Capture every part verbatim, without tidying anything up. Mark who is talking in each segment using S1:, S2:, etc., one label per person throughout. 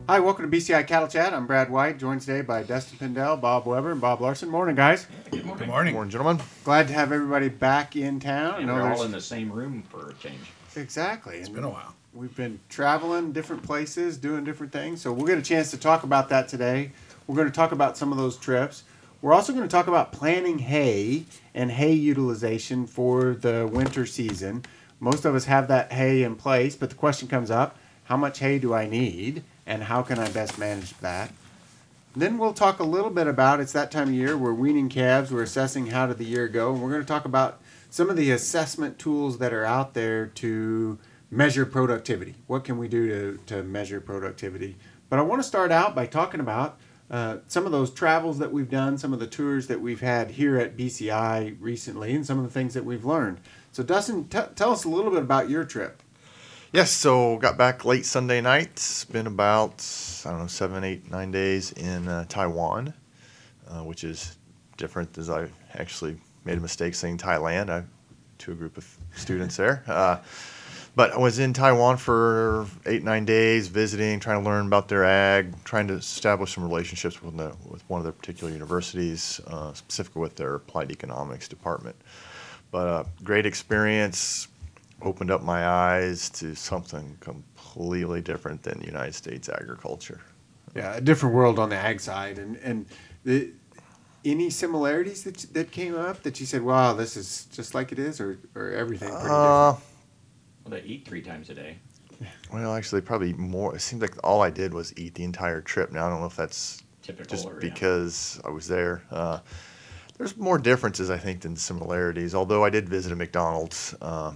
S1: Hi, welcome to B C I Cattle Chat. I'm Brad White, joined today by Dustin Pindell, Bob Weber, and Bob Larson. Morning, guys.
S2: Good morning.
S3: Good morning.
S4: Morning, gentlemen.
S1: Glad to have everybody back in town.
S2: And
S1: I know
S2: we're all
S1: there's-
S2: in the same room for a change.
S1: Exactly.
S3: It's
S1: And
S3: been a while.
S1: We've been traveling different places, doing different things. So we'll get a chance to talk about that today. We're going to talk about some of those trips. We're also going to talk about planting hay and hay utilization for the winter season. Most of us have that hay in place, but the question comes up, how much hay do I need and how can I best manage that? Then we'll talk a little bit about, it's that time of year, we're weaning calves, we're assessing how did the year go, and we're going to talk about some of the assessment tools that are out there to measure productivity. What can we do to, to measure productivity? But I want to start out by talking about uh, some of those travels that we've done, some of the tours that we've had here at B C I recently, and some of the things that we've learned. So Dustin, t- tell us a little bit about your trip.
S4: Yes, so got back late Sunday night. It's been about, I don't know, seven, eight, nine days in uh, Taiwan, uh, which is different as I actually made a mistake saying Thailand I, to a group of students there. Uh, but I was in Taiwan for eight, nine days visiting, trying to learn about their ag, trying to establish some relationships with, the, with one of their particular universities, uh, specifically with their applied economics department. But uh, great experience. Opened up my eyes to something completely different than United States agriculture.
S1: Yeah, a different world on the ag side. And, and the, any similarities that, that came up that you said, wow, this is just like it is, or, or everything pretty
S4: Uh,
S1: different?
S2: Well, they eat three times a day.
S4: well, actually, probably more. It seems like all I did was eat the entire trip. Now, I don't know if that's
S2: Typical
S4: just
S2: or, yeah.
S4: because I was there. Uh, there's more differences, I think, than similarities. Although I did visit a McDonald's. Uh,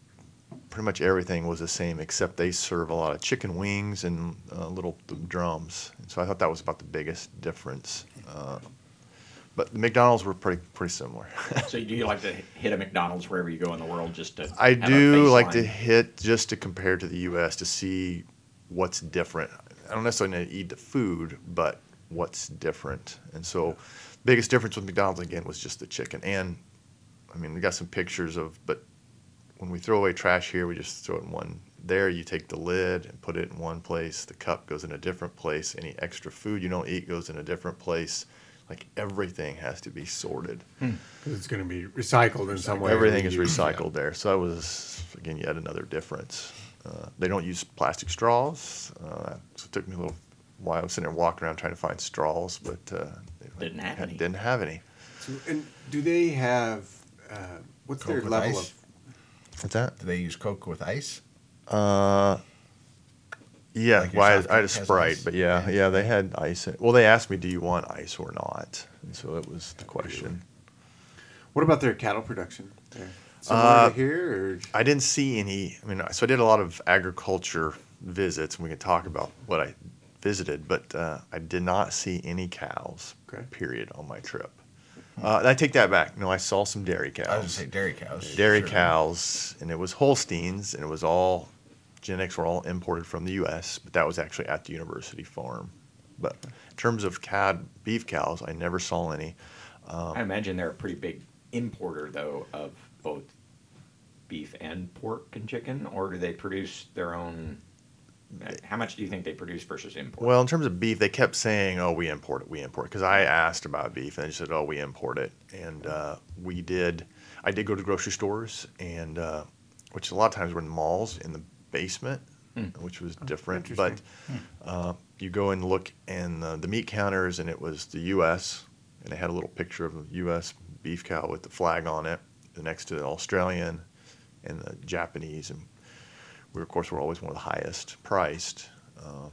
S4: pretty much everything was the same, except they serve a lot of chicken wings and uh, little drums. And so I thought that was about the biggest difference. Uh, but the McDonald's were pretty pretty similar.
S2: So do you like to hit a McDonald's wherever you go in the world just to
S4: I
S2: have a
S4: do like to
S2: baseline?
S4: hit just to compare to the U S to see what's different. I don't necessarily need to eat the food, but what's different. And so biggest difference with McDonald's, again, was just the chicken. And, I mean, we got some pictures of, but when we throw away trash here, we just throw it in one. There, you take the lid and put it in one place. The cup goes in a different place. Any extra food you don't eat goes in a different place. Like, everything has to be sorted.
S1: Because it's going to be recycled in some way.
S4: Everything is
S1: reused.
S4: recycled there. So that was, again, yet another difference. Uh, they don't use plastic straws. Uh, so it took me a little while. I was sitting there walking around trying to find straws, but uh, they
S2: Didn't have
S4: had-
S2: any.
S4: Didn't have any.
S1: So, and do they have, uh, what's
S3: Coke
S1: their
S3: with
S1: level
S3: ice?
S1: of,
S4: What's that?
S3: Do they use Coke with ice?
S4: Uh, yeah,
S3: Like your
S4: well, I,
S3: soft
S4: I had a
S3: drink has
S4: Sprite,
S3: ice?
S4: but yeah,
S3: Yeah.
S4: yeah, they had ice. In, well, they asked me, "Do you want ice or not?" And so that was the question.
S1: what about their cattle production? There? Similar
S4: Uh,
S1: to here, or?
S4: I didn't see any. I mean, so I did a lot of agriculture visits, and we can talk about what I visited, but uh, I did not see any cows.
S1: Okay.
S4: Period on my trip. Uh, and I take that back. No, I saw some dairy cows.
S3: I was going to say dairy cows.
S4: dairy
S3: Sure.
S4: cows, and it was Holsteins, and it was all genetics were all imported from the U S, but that was actually at the university farm. But in terms of cad beef cows, I never saw any.
S2: I imagine they're a pretty big importer, though, of both beef and pork and chicken, or do they produce their own? How much do you think they produce versus import?
S4: Well, in terms of beef, they kept saying, "Oh, we import it, we import it." Because I asked about beef, and they said, "Oh, we import it." And uh, we did. I did go to grocery stores, and uh, which a lot of times were in malls in the basement, which was different. But
S1: interesting.
S4: uh, you go and look in the, the meat counters, and it was the U S, and they had a little picture of a U S beef cow with the flag on it, next to the Australian and the Japanese, and we, of course, were always one of the highest priced. Um,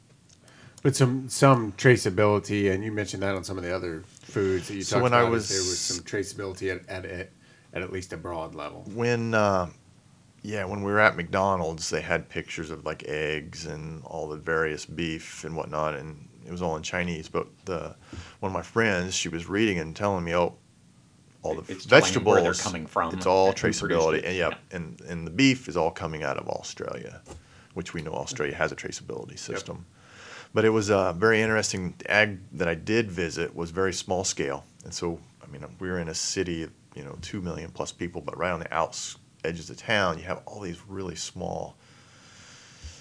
S1: But some some traceability, and you mentioned that on some of the other foods that you
S4: So
S1: talked
S4: when I
S1: about.
S4: was-
S1: There was some traceability at at, at, at at least a broad level.
S4: when uh, yeah, when we were at McDonald's, they had pictures of like eggs and all the various beef and whatnot, and it was all in Chinese. But the one of my friends, she was reading and telling me, "Oh, all the
S2: It's telling you
S4: vegetables,
S2: where they're coming from
S4: it's all
S2: and who produced
S4: traceability,
S2: it."
S4: and yeah,
S2: Yeah.
S4: and and the beef is all coming out of Australia, which we know Australia has a traceability system." But it was uh, very interesting. The ag that I did visit was very small scale, and so I mean, we were in a city of you know two million plus people, but right on the outs edges of town, you have all these really small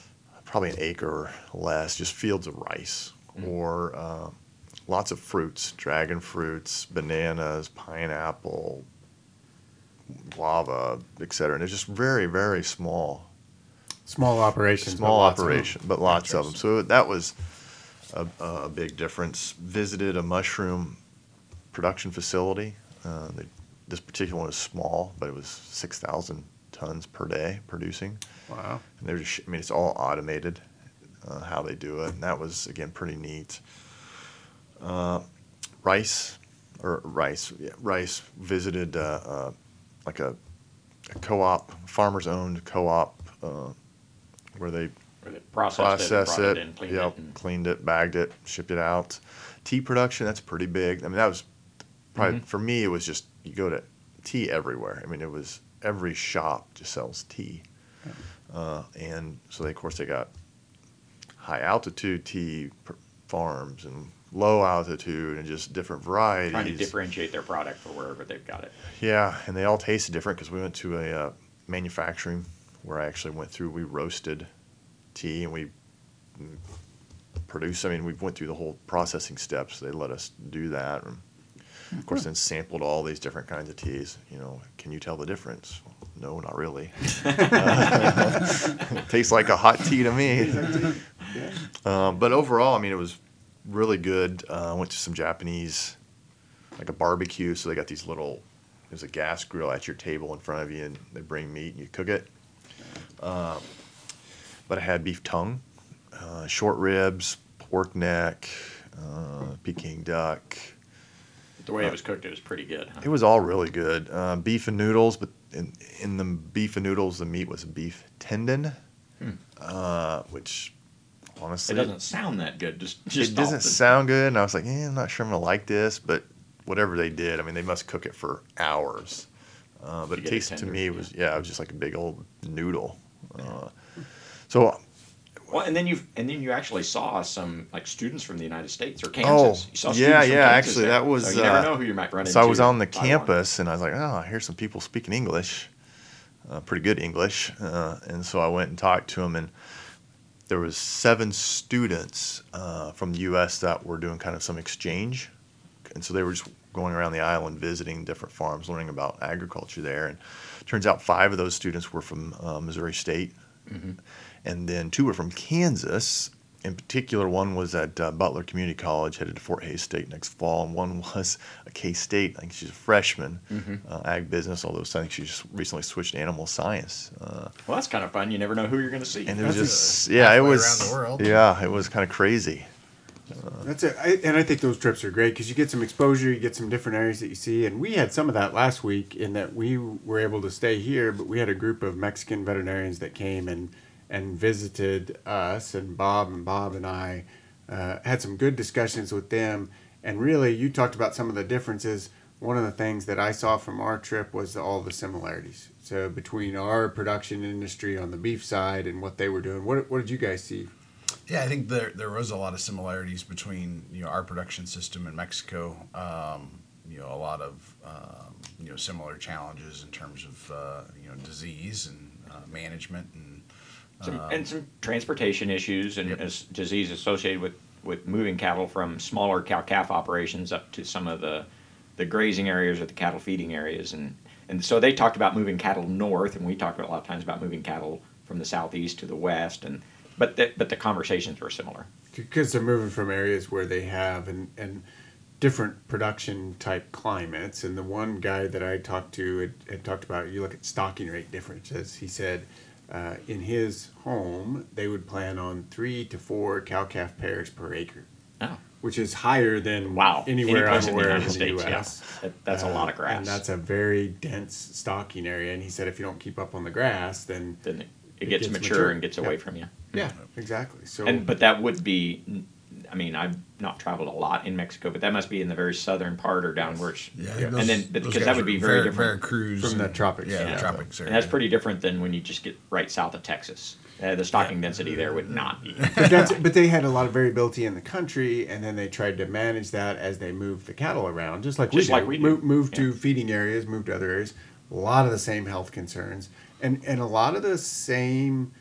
S4: probably an acre or less, just fields of rice
S2: Mm.
S4: or uh, lots of fruits, dragon fruits, bananas, pineapple, guava, et cetera. And it's just very, very small,
S1: Small operations. but
S4: small
S1: lots of them.
S4: operation, but lots of them.
S3: Interesting.
S4: So that was a, a big difference. Visited a mushroom production facility. Uh, they, this particular one was small, but it was six thousand tons per day producing.
S1: Wow.
S4: And they're just, I mean, it's all automated, uh, how they do it. And that was, again, pretty neat. Uh, rice, or rice, yeah, rice, visited uh, uh, like a, a co-op, farmers-owned co-op, uh, where they
S2: Where they processed
S4: process
S2: it, and brought
S4: it,
S2: it in, cleaned
S4: yep,
S2: it, and
S4: cleaned it, bagged it, shipped it out. Tea production, that's pretty big. I mean, that was probably,
S2: Mhm.
S4: for me, it was just, you go to tea everywhere. I mean, it was, every shop just sells tea. Uh, and so, they, of course, they got high altitude tea pr- farms and low altitude and just different varieties.
S2: trying to differentiate their product for wherever they've got it.
S4: Yeah, and they all tasted different because we went to a uh, manufacturing where I actually went through, we roasted tea and we mm, produced, I mean, we went through the whole processing steps. They let us do that. And of course, then sampled all these different kinds of teas. You know, can you tell the difference? No, not really. Uh, tastes like a hot tea to me.
S1: Yeah.
S4: Uh, but overall, I mean, it was really good. I uh, went to some Japanese, like a barbecue. So they got these little, there's a gas grill at your table in front of you, and they bring meat and you cook it. Uh, but I had beef tongue, uh, short ribs, pork neck, uh, Peking duck.
S2: The way it was cooked, it was pretty good. Huh?
S4: It was all really good. Uh, beef and noodles, but in, in the beef and noodles, the meat was a beef tendon,
S2: Hmm.
S4: uh, which
S2: It
S4: honestly,
S2: doesn't sound that good. Just, just
S4: it doesn't
S2: off the-
S4: sound good. And I was like, eh, I'm not sure I'm going to like this, but whatever they did, I mean, they must cook it for hours. Uh, but
S2: To
S4: it
S2: get it
S4: tasted to
S2: tender,
S4: me, it
S2: yeah.
S4: was, yeah, it was just like a big old noodle. Uh, so,
S2: Well, and then you and then you actually saw some like students from the United States or
S4: oh,
S2: Kansas. You saw students
S4: yeah,
S2: from
S4: yeah,
S2: Kansas
S4: actually,
S2: there.
S4: that was,
S2: So you never
S4: uh,
S2: know who you might run into.
S4: so I was on the
S2: in Taiwan.
S4: campus, and I was like, oh, here's some people speaking English, uh, pretty good English. Uh, and so I went and talked to them, and there was seven students uh, from the U S that were doing kind of some exchange. And so they were just going around the island visiting different farms, learning about agriculture there. And turns out five of those students were from uh, Missouri State.
S2: Mm-hmm.
S4: And then two were from Kansas. In particular, one was at uh, Butler Community College, headed to Fort Hays State next fall, and one was a K-State. I think she's a freshman,
S2: Mm-hmm.
S4: uh, ag business, although I think she just recently switched to animal science. Uh,
S2: Well, that's kind of fun. You never know who you're going to see.
S4: and it was
S3: That's
S4: just,
S3: a
S4: yeah, it
S3: halfway
S4: was,
S3: around the world.
S4: yeah, it was kind of crazy.
S1: That's it. I, and I think those trips are great because you get some exposure, you get some different areas that you see. And we had some of that last week in that we were able to stay here, but we had a group of Mexican veterinarians that came and, and visited us. And Bob and Bob and I uh, had some good discussions with them. And really, you talked about some of the differences. One of the things that I saw from our trip was all the similarities. So between our production industry on the beef side and what they were doing, what, what did you guys see?
S3: Yeah, I think there there was a lot of similarities between you know our production system in Mexico. Um, you know, a lot of um, you know similar challenges in terms of uh, you know disease and uh, management and
S2: Some,
S3: um,
S2: and some transportation issues and
S3: Yep.
S2: as disease associated with, with moving cattle from smaller cow-calf operations up to some of the, the grazing areas or the cattle feeding areas. And, and so they talked about moving cattle north, and we talked about a lot of times about moving cattle from the southeast to the west. And but the, but the conversations were similar.
S1: Because they're moving from areas where they have and, and different production type climates. And the one guy that I talked to had, had talked about, you look at stocking rate differences. He said uh, in his home, they would plan on three to four cow calf pairs per acre,
S2: Oh,
S1: which is higher than
S2: wow.
S1: anywhere
S2: Any place
S1: I'm
S2: in the
S1: aware of
S2: United
S1: in the
S2: States,
S1: U S.
S2: yeah. That, that's a lot of
S1: Uh,
S2: grass.
S1: And that's a very dense stocking area. And he said if you don't keep up on the grass, then
S2: then it,
S1: it
S2: it gets,
S1: gets
S2: mature,
S1: mature.
S2: and gets
S1: Yep.
S2: away from you.
S1: yeah, exactly. So
S2: And but that would be, I mean, I've not traveled a lot in Mexico, but that must be in the very southern part or downwards.
S3: yeah, I
S1: Yeah.
S3: think those-
S2: And then
S3: those
S2: because
S3: guys
S2: that would
S3: are
S2: be very
S3: Ver-
S2: different.
S3: Veracruz
S1: From the
S3: and-
S1: tropics,
S3: Yeah,
S1: yeah.
S3: the tropics area.
S2: And that's pretty different than when you just get right south of Texas. Uh, the stocking density there would not be.
S1: but that's but they had a lot of variability in the country, and then they tried to manage that as they moved the cattle around, just like
S2: Just
S1: we do.
S2: like we do.
S1: Move, move to
S2: Yeah.
S1: feeding areas, move to other areas. A lot of the same health concerns, and and a lot of the same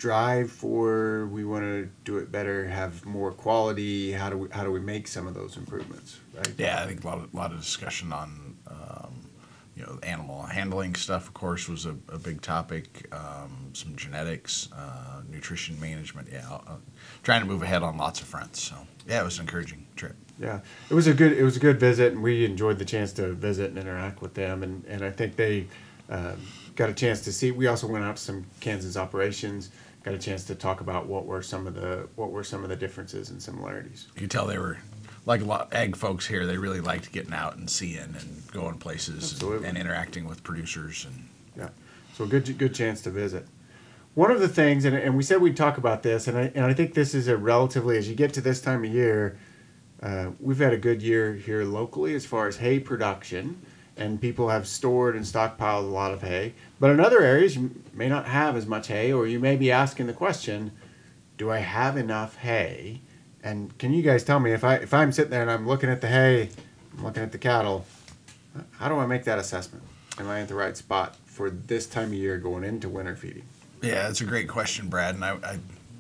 S1: drive for we want to do it better, have more quality? How do we how do we make some of those improvements? Right?
S3: Yeah, I think a lot of, lot of discussion on, um, you know, animal handling stuff, of course, was a, a big topic. Um, some genetics, uh, nutrition management. Yeah, uh, trying to move ahead on lots of fronts. So yeah, it was an encouraging trip.
S1: Yeah, it was a good it was a good visit, and we enjoyed the chance to visit and interact with them, and, and I think they uh, got a chance to see. We also went out to some Kansas operations, got a chance to talk about what were some of the what were some of the differences and similarities.
S3: You could tell they were, like a lot of ag folks here, they really liked getting out and seeing and going places and,
S1: Absolutely.
S3: and interacting with producers. And
S1: Yeah, so a good good chance to visit. One of the things, and, and we said we'd talk about this, and I and I think this is a relatively, as you get to this time of year, uh, we've had a good year here locally as far as hay production, and people have stored and stockpiled a lot of hay. But in other areas, you may not have as much hay, or you may be asking the question, do I have enough hay? And can you guys tell me, if I if I'm sitting there and I'm looking at the hay, I'm looking at the cattle, how do I make that assessment? Am I at the right spot for this time of year going into winter feeding?
S3: yeah, that's a great question, Brad. And I, I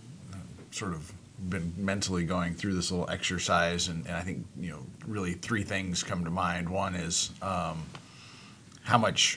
S3: sort of been mentally going through this little exercise, and, and I think, you know, really three things come to mind. One is um, how much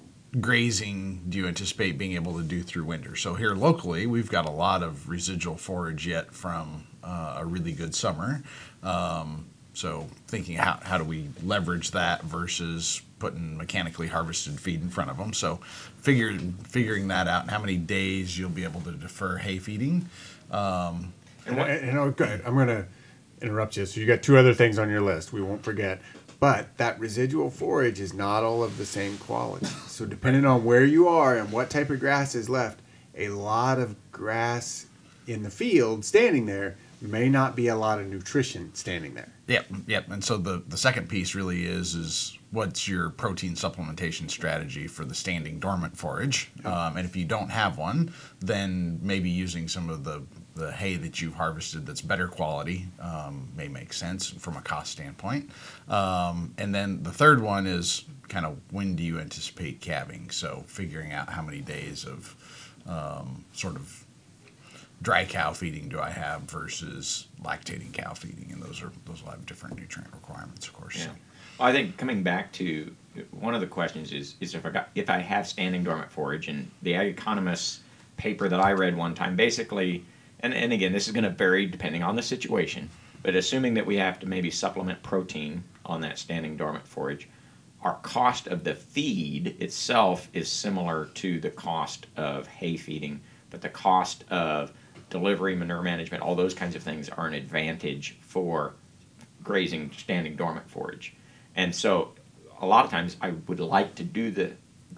S3: grazing do you anticipate being able to do through winter? So here locally, we've got a lot of residual forage yet from uh, a really good summer. Um, so thinking how, how do we leverage that versus putting mechanically harvested feed in front of them. So figure, figuring that out, and how many days you'll be able to defer hay feeding. Um,
S1: And, and, and okay, I'm going to interrupt you. So you got two other things on your list. We won't forget. But that residual forage is not all of the same quality. So depending on where you are and what type of grass is left, a lot of grass in the field standing there may not be a lot of nutrition standing there.
S3: Yep, yep. And so the, the second piece really is is what's your protein supplementation strategy for the standing dormant forage? Um, and if you don't have one, then maybe using some of the, the hay that you've harvested that's better quality um, may make sense from a cost standpoint. Um, and then the third one is kind of when do you anticipate calving? So figuring out how many days of um, sort of dry cow feeding do I have versus lactating cow feeding, and those are those will have different nutrient requirements, of course.
S2: Yeah.
S3: So.
S2: Well, I think coming back to one of the questions is is if I got, if I have standing dormant forage, and the Ag Economist paper that I read one time basically, and, and again this is going to vary depending on the situation, but assuming that we have to maybe supplement protein on that standing dormant forage, our cost of the feed itself is similar to the cost of hay feeding, but the cost of delivery, manure management, all those kinds of things are an advantage for grazing standing dormant forage. And so a lot of times I would like to do the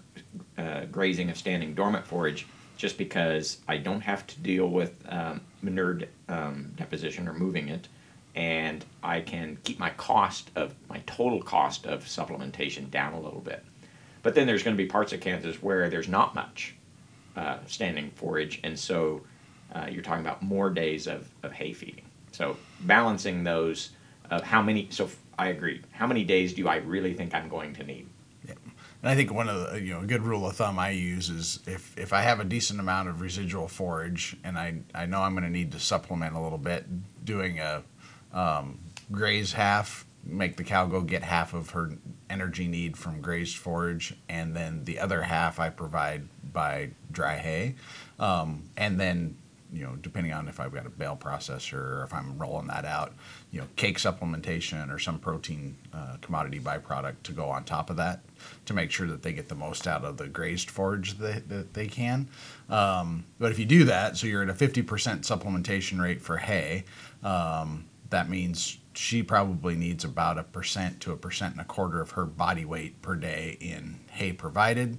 S2: uh, grazing of standing dormant forage just because I don't have to deal with um, manure de- um, deposition or moving it, and I can keep my cost of, my total cost of supplementation down a little bit. But then there's going to be parts of Kansas where there's not much uh, standing forage, and so Uh, you're talking about more days of, of hay feeding. So balancing those, uh, how many, so f- I agree, how many days do I really think I'm going to need?
S3: Yeah. And I think one of the, you know, a good rule of thumb I use is if, if I have a decent amount of residual forage and I, I know I'm going to need to supplement a little bit, doing a um, graze half, make the cow go get half of her energy need from grazed forage, and then the other half I provide by dry hay. Um, and then you know, depending on if I've got a bale processor or if I'm rolling that out, you know, cake supplementation or some protein uh, commodity byproduct to go on top of that to make sure that they get the most out of the grazed forage that, that they can. Um, but if you do that, so you're at a fifty percent supplementation rate for hay, um, that means she probably needs about a percent to a percent and a quarter of her body weight per day in hay provided,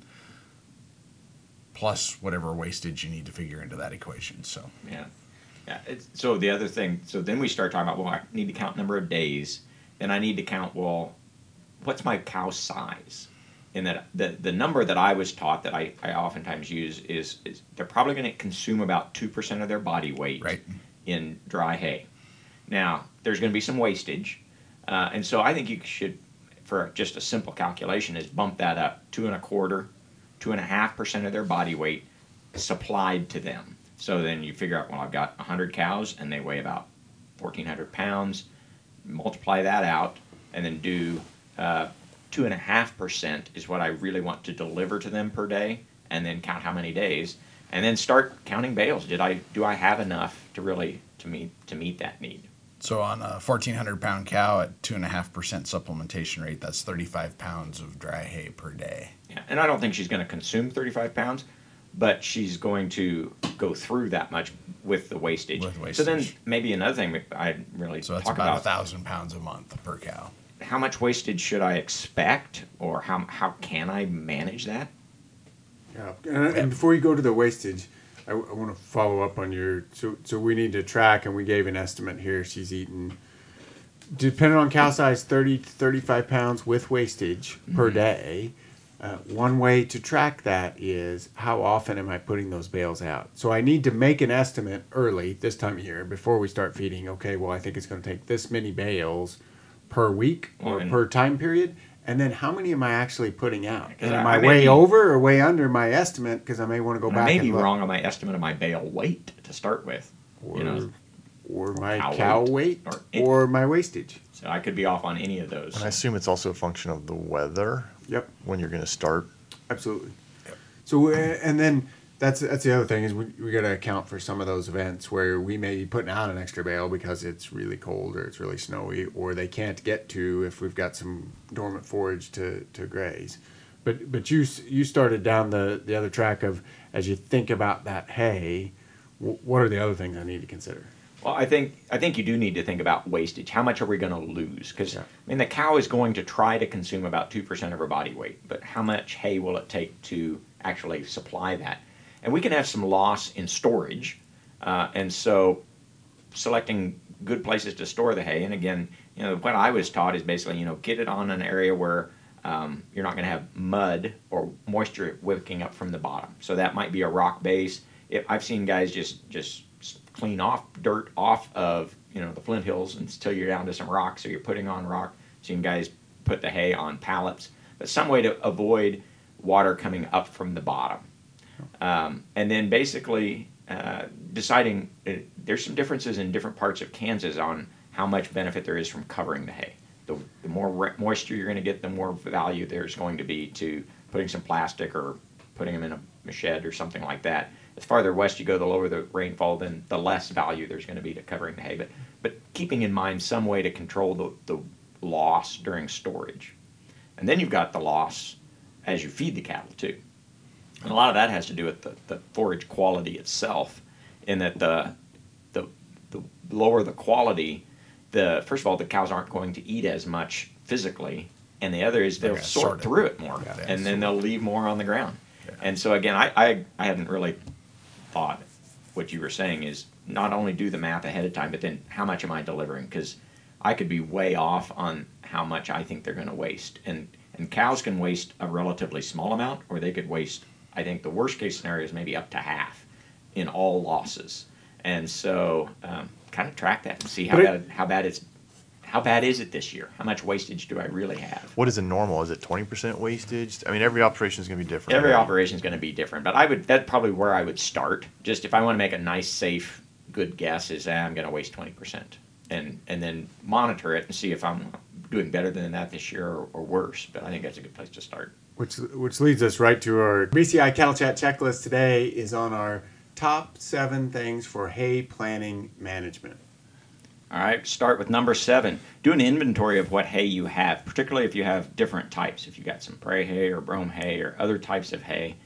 S3: plus whatever wastage you need to figure into that equation. So
S2: Yeah. Yeah. It's, so the other thing, so then we start talking about, well, I need to count number of days. Then I need to count, well, what's my cow size? And that the, the number that I was taught that I, I oftentimes use is, is they're probably going to consume about two percent of their body weight
S3: Right.
S2: in dry hay. Now, there's going to be some wastage. Uh, and so I think you should, for just a simple calculation, is bump that up two and a quarter, two and a half percent of their body weight supplied to them. So then you figure out, well, I've got one hundred cows and they weigh about fourteen hundred pounds. Multiply that out and then do uh, two and a half percent is what I really want to deliver to them per day, and then count how many days, and then start counting bales. Did I do I have enough to really to meet to meet that need?
S3: So on a fourteen hundred pound cow at two and a half percent supplementation rate, that's thirty-five pounds of dry hay per day.
S2: Yeah, and I don't think she's going to consume thirty-five pounds, but she's going to go through that much with the wastage.
S3: With wastage.
S2: So then maybe another thing I really
S3: So that's
S2: talk
S3: about a
S2: about,
S3: thousand pounds a month per cow.
S2: how much wastage should I expect, or how how can I manage that?
S1: Yeah, and, and before you go to the wastage, I, I want to follow up on your. So, so we need to track, and we gave an estimate here. She's eating, depending on cow size, thirty to thirty-five pounds with wastage mm-hmm. per day. Uh, one way to track that is how often am I putting those bales out? So I need to make an estimate early this time of year before we start feeding. Okay, well, I think it's going to take this many bales per week or
S2: Well,
S1: per time period. And then how many am I actually putting out? And am
S2: I-
S1: I,
S2: I may
S1: way
S2: be-
S1: over or way under my estimate? Because I may want to go
S2: I
S1: back
S2: may
S1: and
S2: be
S1: look.
S2: wrong on my estimate of my bale weight to start with.
S1: Or,
S2: you know,
S1: or my
S2: cow
S1: cow,
S2: weight,
S1: weight,
S2: or
S1: or,
S2: it-
S1: my wastage.
S2: so I could be off on any of those.
S4: And I assume it's also a function of the weather
S1: Yep,
S4: when you're going to start.
S1: absolutely. So uh, and then that's that's the other thing is we we got to account for some of those events where we may be putting out an extra bale because it's really cold or it's really snowy or they can't get to if we've got some dormant forage to, to graze. But but you s- you started down the, the other track of as you think about that hay, w- what are the other things I need to consider?
S2: Well, I think I think you do need to think about wastage. How much are we going to lose? Because
S1: Yeah.
S2: I mean, the cow is going to try to consume about two percent of her body weight, but how much hay will it take to actually supply that? And we can have some loss in storage, uh, and so selecting good places to store the hay. And again, you know, what I was taught is basically, you know, get it on an area where um, you're not going to have mud or moisture wicking up from the bottom. So that might be a rock base. If, I've seen guys just just clean off dirt off of, you know, the Flint Hills until you're down to some rock, so you're putting on rock. Seen guys put the hay on pallets, but some way to avoid water coming up from the bottom. Um, and then basically uh, deciding, uh, there's some differences in different parts of Kansas on how much benefit there is from covering the hay. The, the more re- moisture you're going to get, the more value there's going to be to putting some plastic or putting them in a, a shed or something like that. As farther west you go, the lower the rainfall, then the less value there's going to be to covering the hay. But, but keeping in mind some way to control the, the loss during storage. And then you've got the loss as you feed the cattle too. And a lot of that has to do with the, the forage quality itself, in that the, the the lower the quality, the first of all, the cows aren't going to eat as much physically, and the other is they'll
S3: They're gonna
S2: sort
S3: sort it.
S2: through it more,
S3: Yeah.
S2: and then they'll leave more on the ground.
S3: Yeah.
S2: And so again, I, I, I haven't really thought what you were saying is not only do the math ahead of time, but then how much am I delivering? Because I could be way off on how much I think they're going to waste. And, and cows can waste a relatively small amount, or they could waste, I think the worst case scenario is maybe up to half in all losses. And so um, kind of track that and see how
S1: But it-
S2: bad, how bad it's, how bad is it this year? How much wastage do I really have?
S4: What is a normal? Is it twenty percent wastage? I mean, every operation is going to be different.
S2: Every
S4: right?
S2: operation is going to be different, but I would that's probably where I would start. Just if I want to make a nice, safe, good guess, is ah, I'm going to waste twenty percent, and and then monitor it and see if I'm doing better than that this year or, or worse. But I think that's a good place to start.
S1: Which which leads us right to our B C I Cattle Chat checklist today is on our top seven things for hay planning management.
S2: All right, start with number seven. Do an inventory of what hay you have, particularly if you have different types. If you got some prairie hay or brome hay or other types of hay,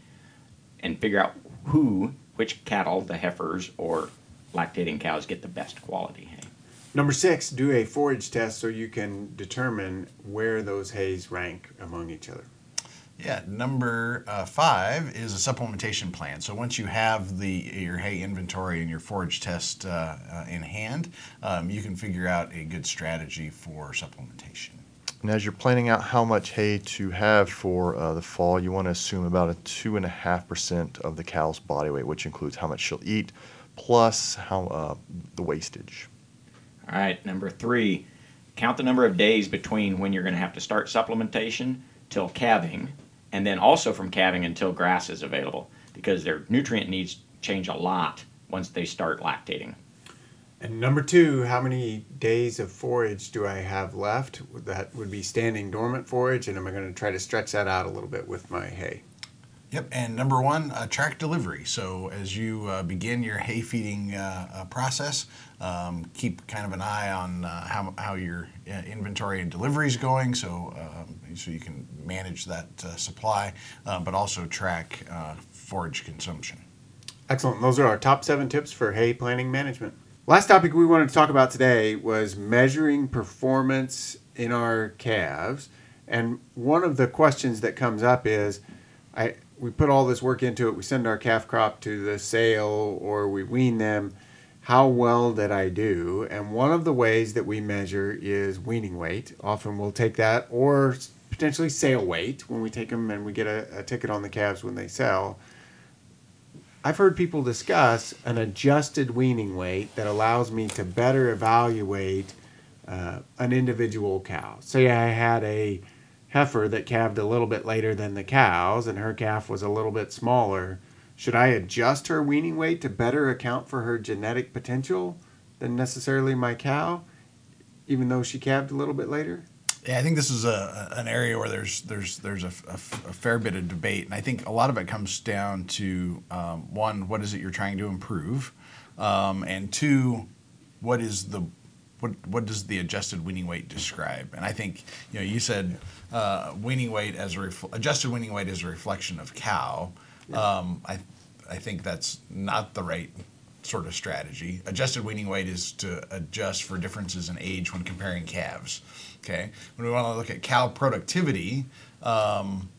S2: and figure out who, which cattle, the heifers or lactating cows, get the best quality hay.
S1: Number six, do a forage test so you can determine where those hays rank among each other.
S3: Yeah, number uh, five is a supplementation plan. So once you have the your hay inventory and your forage test uh, uh, in hand, um, you can figure out a good strategy for supplementation.
S4: And as you're planning out how much hay to have for uh, the fall, you want to assume about a two and a half percent of the cow's body weight, which includes how much she'll eat, plus how uh, the wastage.
S2: All right, number three, count the number of days between when you're going to have to start supplementation till calving, and then also from calving until grass is available, because their nutrient needs change a lot once they start lactating.
S1: And number two, how many days of forage do I have left? That would be standing dormant forage, and am I going to try to stretch that out a little bit with my hay?
S3: Yep, and number one, uh, track delivery. So as you uh, begin your hay feeding uh, uh, process, um, keep kind of an eye on uh, how, how your uh, inventory and delivery is going, so um, so you can manage that uh, supply, uh, but also track uh, forage consumption.
S1: Excellent. Those are our top seven tips for hay planning management. Last topic we wanted to talk about today was measuring performance in our calves. And one of the questions that comes up is, I we put all this work into it, we send our calf crop to the sale or we wean them. How well did I do? And one of the ways that we measure is weaning weight. Often we'll take that, or potentially sale weight when we take them and we get a, a ticket on the calves when they sell. I've heard people discuss an adjusted weaning weight that allows me to better evaluate uh, an individual cow. Say I had a heifer that calved a little bit later than the cows and her calf was a little bit smaller. Should I adjust her weaning weight to better account for her genetic potential than necessarily my cow, even though she calved a little bit later?
S3: Yeah, I think this is a an area where there's there's there's a, a, a fair bit of debate, and I think a lot of it comes down to um, one, what is it you're trying to improve, um, and two, what is the what what does the adjusted weaning weight describe? And I think you know you said uh, weaning weight as a ref- adjusted weaning weight is a reflection of cow. Um, I I think that's not the right sort of strategy. Adjusted weaning weight is to adjust for differences in age when comparing calves. Okay, when we want to look at cow productivity, um,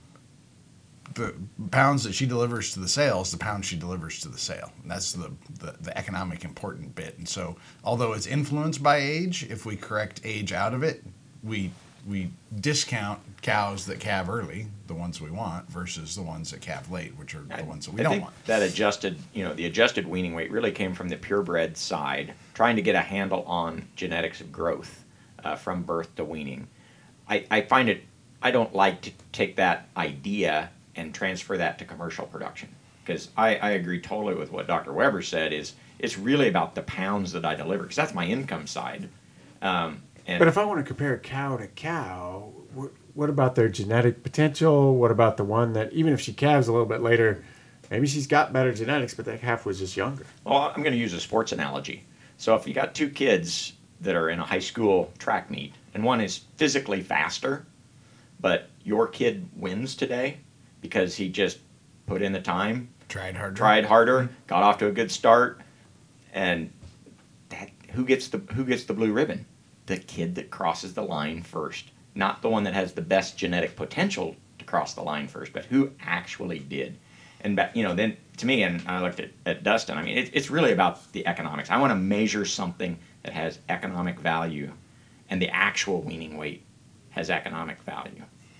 S3: the pounds that she delivers to the sale is the pounds she delivers to the sale. And that's the, the, the economic important bit. And so although it's influenced by age, if we correct age out of it, we we discount cows that calve early, the ones we want, versus the ones that calve late, which are the
S2: I,
S3: ones that we
S2: I
S3: don't
S2: think
S3: want.
S2: That adjusted, you know, the adjusted weaning weight really came from the purebred side, trying to get a handle on genetics of growth uh, from birth to weaning. I, I find it, I don't like to take that idea and transfer that to commercial production, because I, I agree totally with what Doctor Weber said. Is it's really about the pounds that I deliver, because that's my income side. Um, and
S1: But if I want to compare cow to cow, what, what about their genetic potential? What about the one that, even if she calves a little bit later, maybe she's got better genetics, but that calf was just younger?
S2: Well, I'm going to use a sports analogy. So if you got two kids that are in a high school track meet, and one is physically faster, but your kid wins today because he just put in the time,
S3: Tried harder.
S2: tried harder, got off to a good start, and that, who gets the who gets the blue ribbon? The kid that crosses the line first, not the one that has the best genetic potential to cross the line first, but who actually did. And you know, then to me, and I looked at, at Dustin. I mean, it, it's really about the economics. I want to measure something that has economic value, and the actual weaning weight has economic value.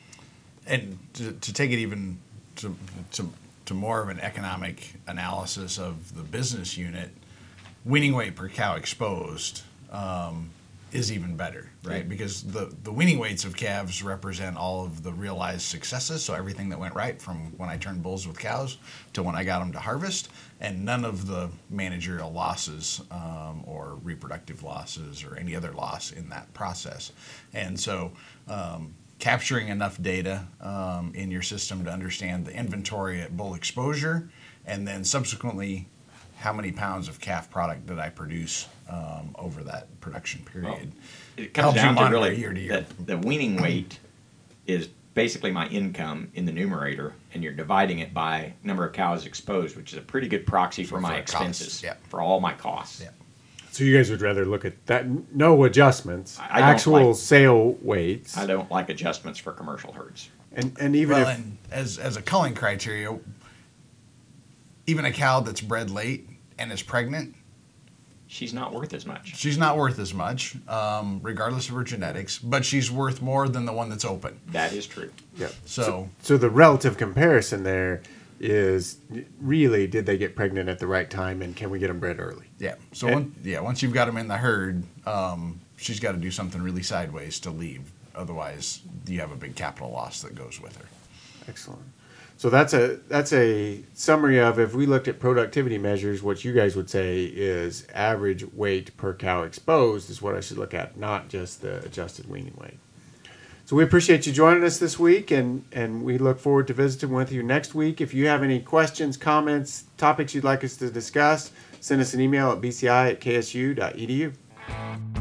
S3: And to, to take it even to, to to more of an economic analysis of the business unit, weaning weight per cow exposed um, is even better, right?
S2: Yeah.
S3: Because the, the weaning weights of calves represent all of the realized successes, so everything that went right from when I turned bulls with cows to when I got them to harvest, and none of the managerial losses um, or reproductive losses or any other loss in that process. And so um, capturing enough data um, in your system to understand the inventory at bull exposure, and then subsequently how many pounds of calf product did I produce um, over that production period.
S2: Well, it comes
S3: Helps you
S2: down to
S3: monitor
S2: really
S3: year to year.
S2: that the weaning weight is basically my income in the numerator, and you're dividing it by number of cows exposed, which is a pretty good proxy for,
S3: For
S2: my
S3: costs,
S2: expenses,
S3: yeah.
S2: for all my costs.
S3: Yeah.
S1: So you guys would rather look at that, no adjustments,
S2: I- I don't
S1: actual
S2: like-
S1: sale weights,
S2: I don't like adjustments for commercial herds.
S1: and, and even
S3: Well,
S1: if
S3: and as as a culling criteria, even a cow that's bred late and is pregnant,
S2: She's not worth as much.
S3: she's not worth as much, um, regardless of her genetics, but she's worth more than the one that's open.
S2: That is true.
S1: yeah.
S3: So,
S1: So the relative comparison there is really, did they get pregnant at the right time, and can we get them bred early?
S3: yeah. So,
S1: And-
S3: one, yeah, once you've got them in the herd, um, she's got to do something really sideways to leave. Otherwise, you have a big capital loss that goes with her.
S1: Excellent. So that's a that's a summary of, if we looked at productivity measures, what you guys would say is average weight per cow exposed is what I should look at, not just the adjusted weaning weight. So we appreciate you joining us this week, and, and we look forward to visiting with you next week. If you have any questions, comments, topics you'd like us to discuss, send us an email at b c i at k s u dot e d u.